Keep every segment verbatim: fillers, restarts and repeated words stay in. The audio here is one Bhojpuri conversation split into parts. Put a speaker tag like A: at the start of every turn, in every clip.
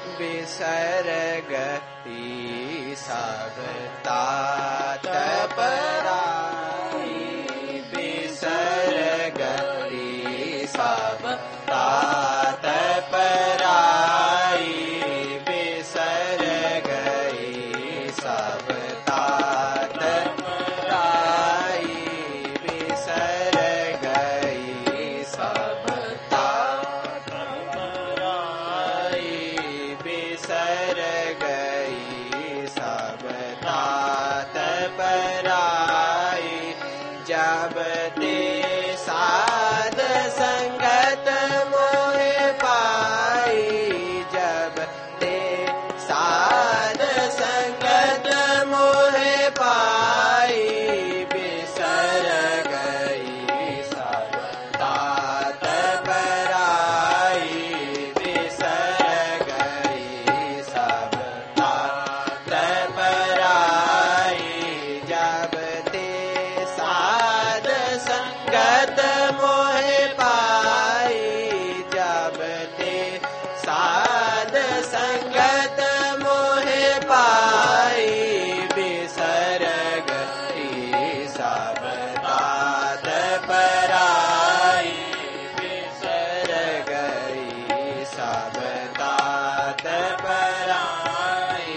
A: बिसर गई सब तात पराई, बिसर गई सब तात पराई, बिसर गई सब तात पराई, बिसर गई सब तात पराई, बिसर गई सब तात पराई। जब ते साध संगत मोह पाई, जब ते साध संगत मोह पाई, बिसर गई सब तात पराई, बिसर गई सब तात पराई। जब ते साध संगत मोह पाई, जब ते साध संगत मोह पाई, बिसर गई सब तात पराई, बिसर गई सब तात पराई।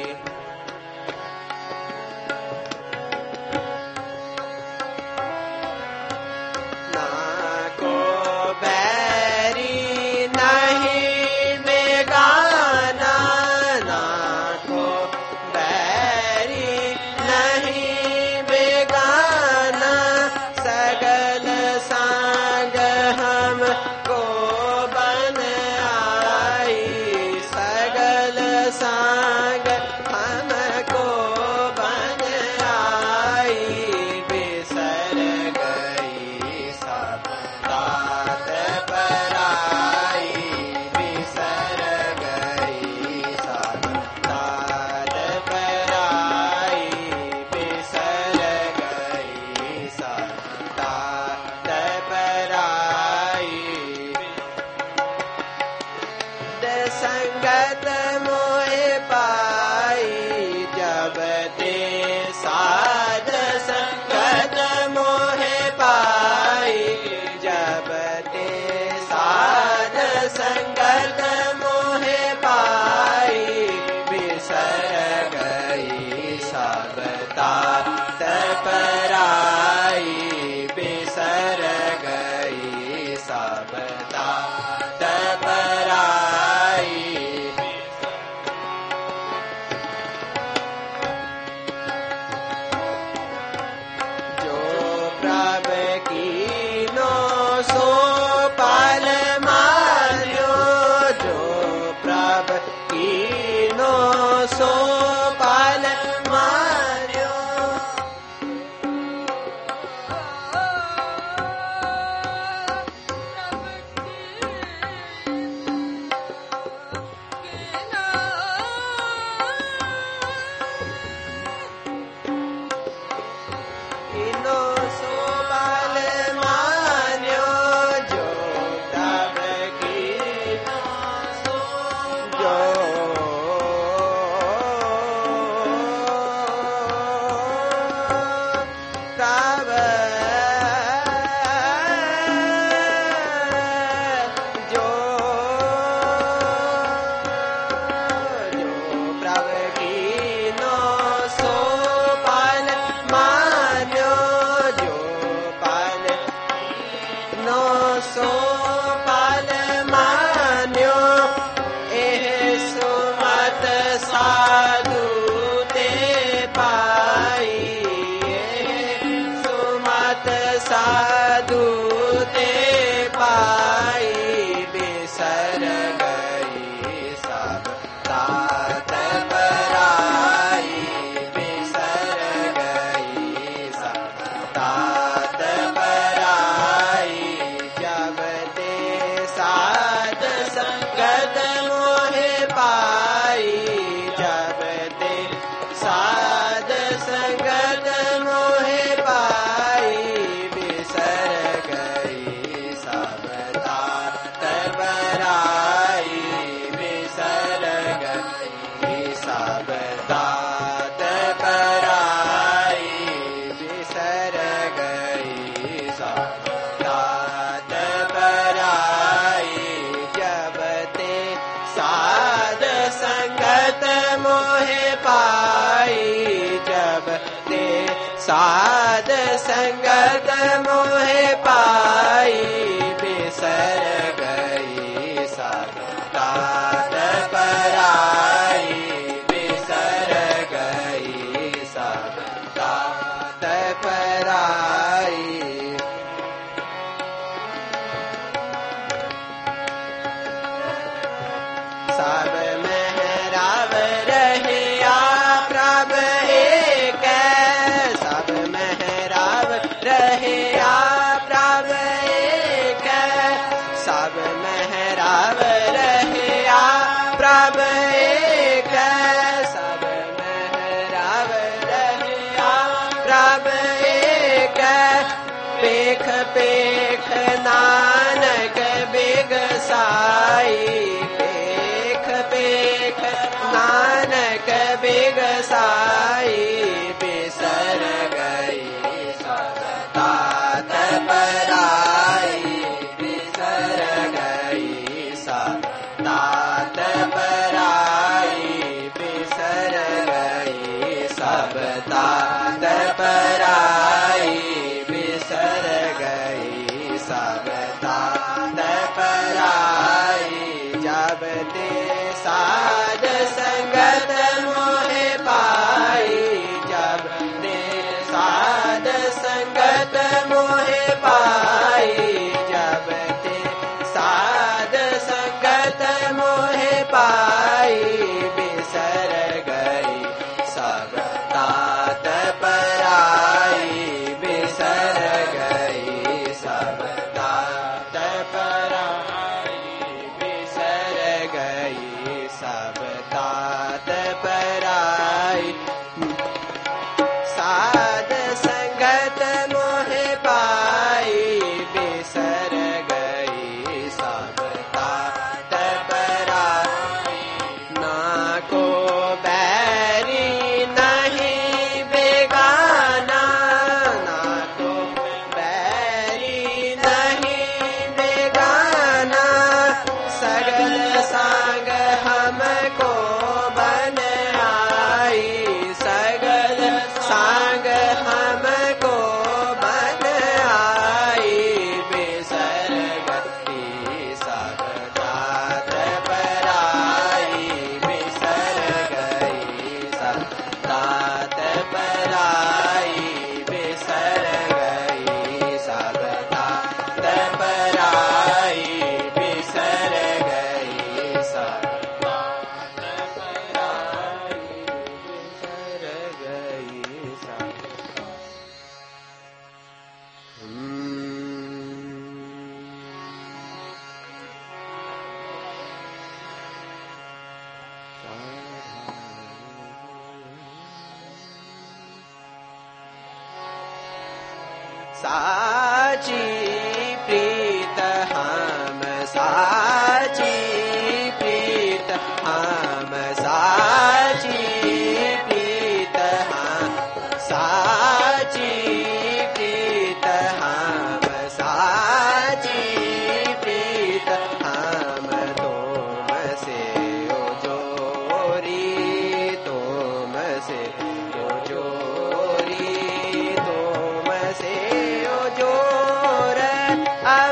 A: ना को बैरी नहीं बेगाना, ना को बैरी नहीं बेगाना, सगल सांग हमको बन आई, सगल सांग हमको बन आई, बिसर गई सब तात पराई, बिसर गई सब तात पराई, बिसर गई सब तात पराई। संगत मोह पाई, जब ते साध संगत मोह पाई, जब ते साध संगत मोह पाई, बिसर गई सब तात पराई, बिसर गई सब तात पराई। जो प्रभ कीनो सो पाल मान्यो, जो प्रभ कीनो सो पाल मान्यो, कीनो सो पाल मान्यो, जो प्रभ कीनो सो जो प्रभ जो जो प्रभ कीनो सो पाल मान्यो, जो पाल नो सो पाल मान्यो, एह सुमत साधु ते पाई, एह सुमत साधु ते पाई, बिसर गई सब तात पराई, बिसर गई सब तात पराई। जब ते साध संगत मोह पाई, जब ते साध संगत मोह पाई, बिसर गई सब तात पराई, बिसर साध संगत मोहे पाई बिसर गई सब तात पराई बिसर गई सब तात पराई सब महराव रहिया प्रभ एक सब महराव रहिया प्रभ एक सब महराव रहिया प्रभ एक सब महराव रहिया प्रभ एक पेख पेख नानक बिगसाई पेख नानक बिगसाई बिसर गई सब तात पराई बिसर गई सब तात पराई बिसर गई सब तात पराई बिसर गई सब तात पराई जब ते साध संगत मोहे पाई जब ते साध संगत मोहे पाई जब ते साध संगत मोहे पाई बिसर गई सब तात पराई बिसर गई सब तात पराई बिसर गई सब तात पराई साध संगत मोहे पाई बिसर गई सब तात पराई ना को बैरी नहीं बेगाना ना को बैरी नहीं बेगाना सगल सांग हमको बन आई सगल सांग हमको बन आई बिसर गई सब तात पराई बिसर गई सब तात पराई बिसर गई सब तात पराई बिसर गई सब तात पराई बिसर गई सब साची प्रीत हम साची प्रीत हम साची प्रीत हम साची प्रीत हम साची प्रीत हम तुम से ओ जोरी तुम से ओ जोरी तुम से ओ जोर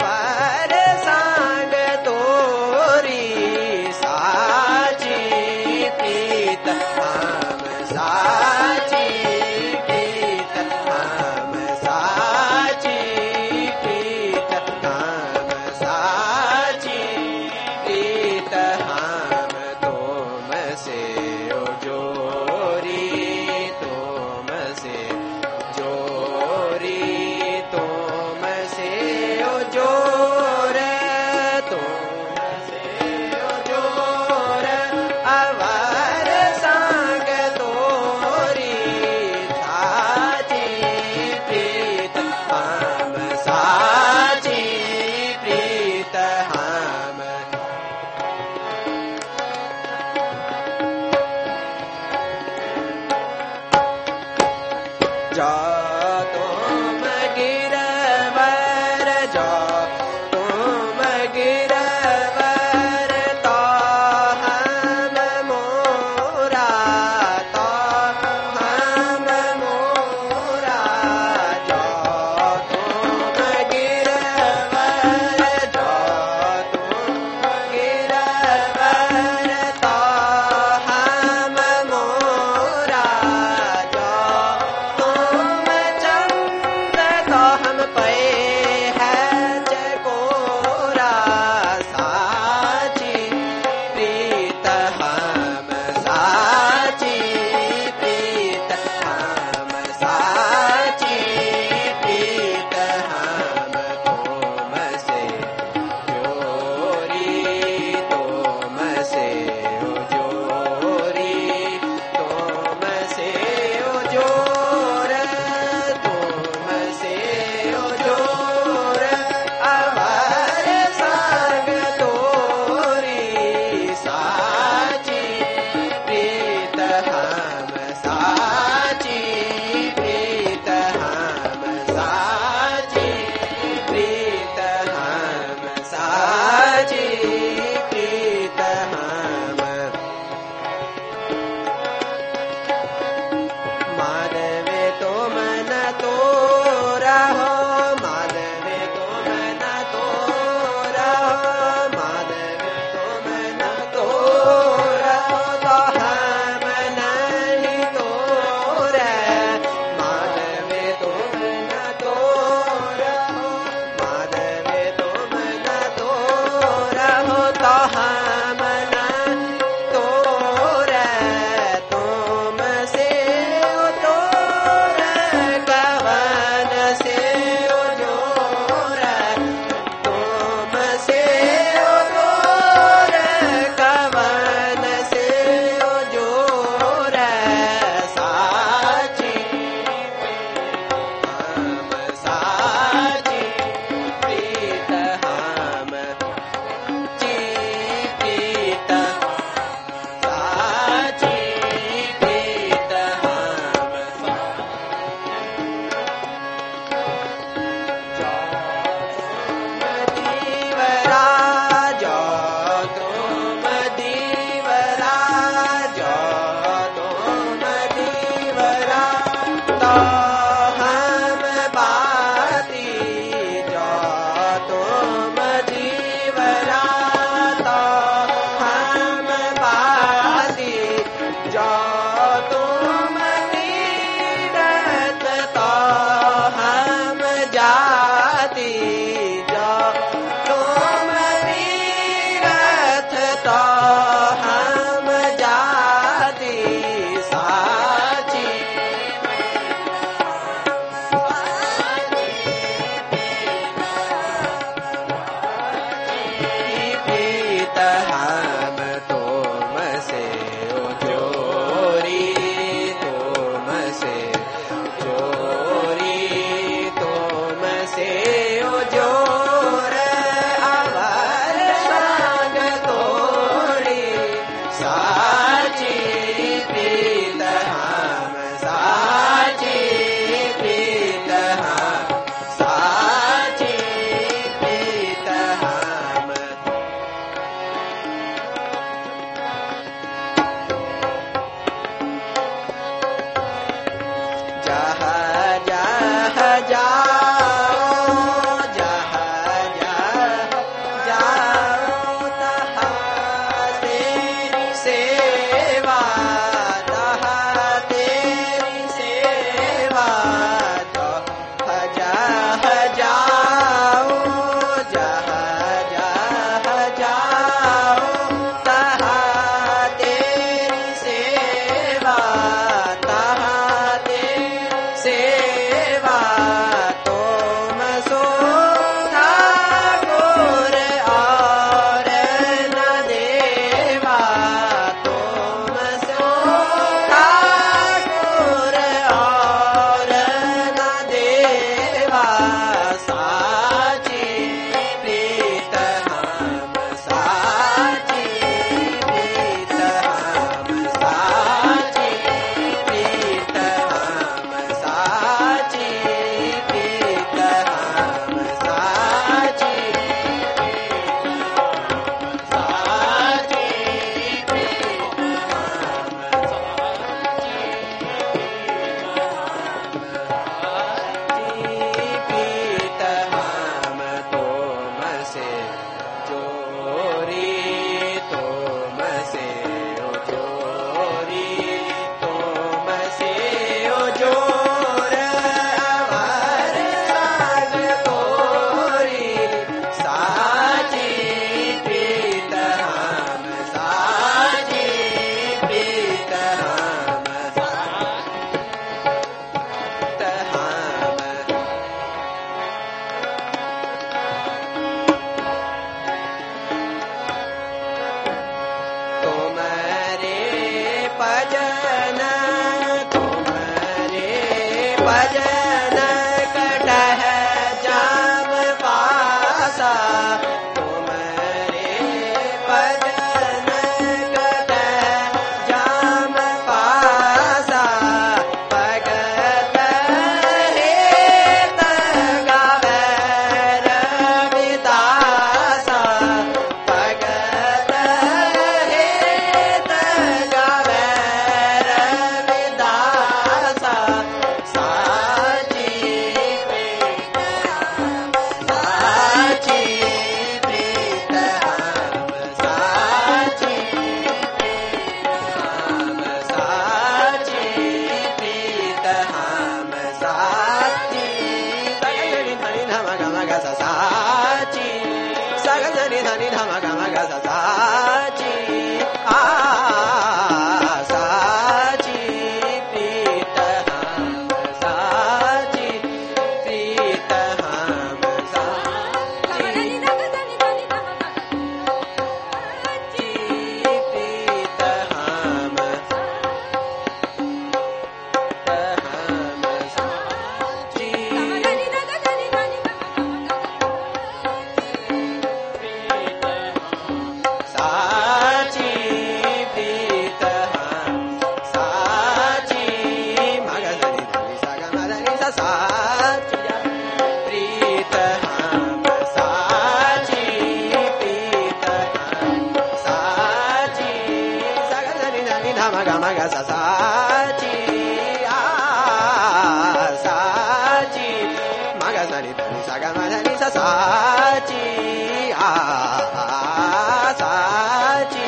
A: अवर सांग तोरी साची भजन तुम्हारे भजन कटह जाम पासा तुम्हारे भजन कटह जाम पासा भगत हेत गावे रविदासा भगत हेत गावे रविदासा साची प्रीत साची प्रीत हम साची हम साची प्रीत हम साची सगजनी धनी धम गम गस साची सगजनी धनी धम गम गस साची आ साची प्रीत हम साची प्रीत हम साची प्रीत हम हम साची साची प्रीत हम साची मगधनि धनि सगमधनि स साची प्रीत हम साची प्रीत हम साची सगधनि धनि धम गम ग स साची आ साची मगधनि धनि सगमधनि स साची आ साची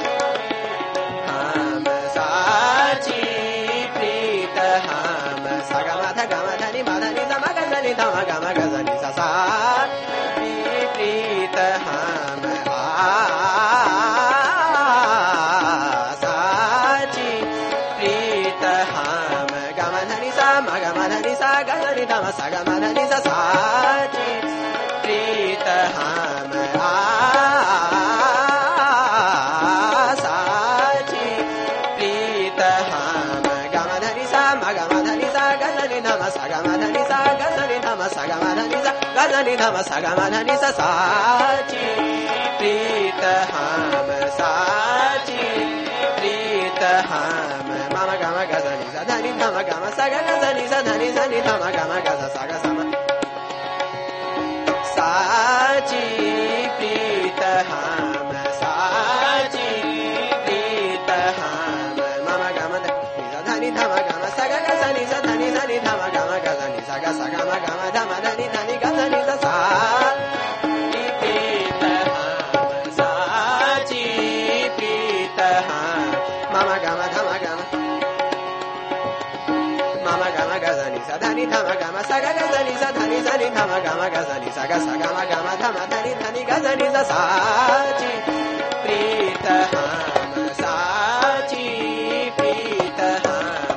A: हम साची प्रीत हम सगमध गमधनि मधनि समगधनि धम गम गधनि स साची प्रीत हम आ साची प्रीत हम गमधनि स मगमधनि स गधनि धम सगमधनि स साची प्रीत हम आ साची प्रीत हम गमधनि स मगमधनि स गधनि धम सगमधनि स गधनि धम सगमधनि स गधनि धम सगमधनि स साची प्रीत हम साची प्रीत हम मम गम गधनि स धनि धम गम सग गधनि स धनि धनि धम गम गध सग सम साची प्रीत हम साची प्रीत हम मम गम धनि धम गम सग गधनि स धनि धनि धम गम गधनि सग सग म गम धम धनि धनि गधनि स साची प्रीत हम साची प्रीत हम मम गम धम गम मम गम गधनि स धनि धम गम सग गधनि स धनि धनि धम गम गधनि सग सग म गम धम धनि धनि गधनि स साची प्रीत हम साची प्रीत हम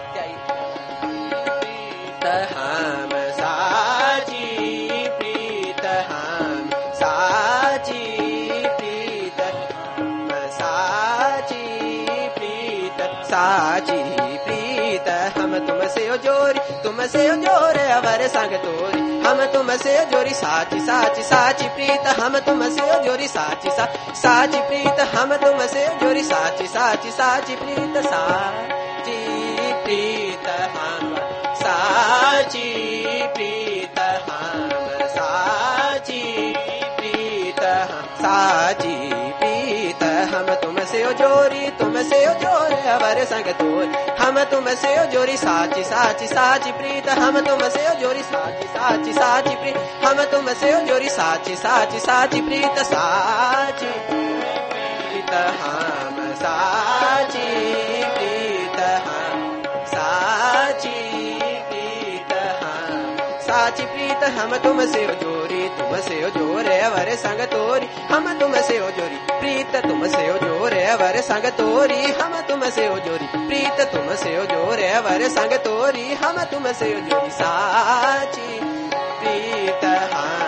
A: प्रीत हम साची प्रीत हम साची प्रीत हम साची प्रीत साची प्रीत हम तुमसे जोरी तुमसे जोरे अवर संग तोरी हम तुमसे जोरी साची साची साची प्रीत हम तुमसे जोरी साची सा साची प्रीत हम तुमसे जोरी साची साची साची प्रीत साची प्रीत हम साची प्रीत हम साची प्रीत हम साची प्रीत हम तुमसे जोरी तुमसे जोरे अवर संग तोरी हम तुमसे जोरी साची साची साची प्रीत हम तुमसे जोरी साची साची साची प्रीत हम तुमसे जोरी साची साची साची प्रीत साची प्रीत हम साची प्रीत हम साची प्रीत हम साची प्रीत हम तुमसे जोरी तुमसे जोरे अवर संग तोरी हम तुमसे जोरी प्रीत तुमसे जोरे अवर संग तोरी हम तुमसे जोरी प्रीत तुमसे जोरे अवर संग तोरी हम तुमसे जोरी साची प्रीत हम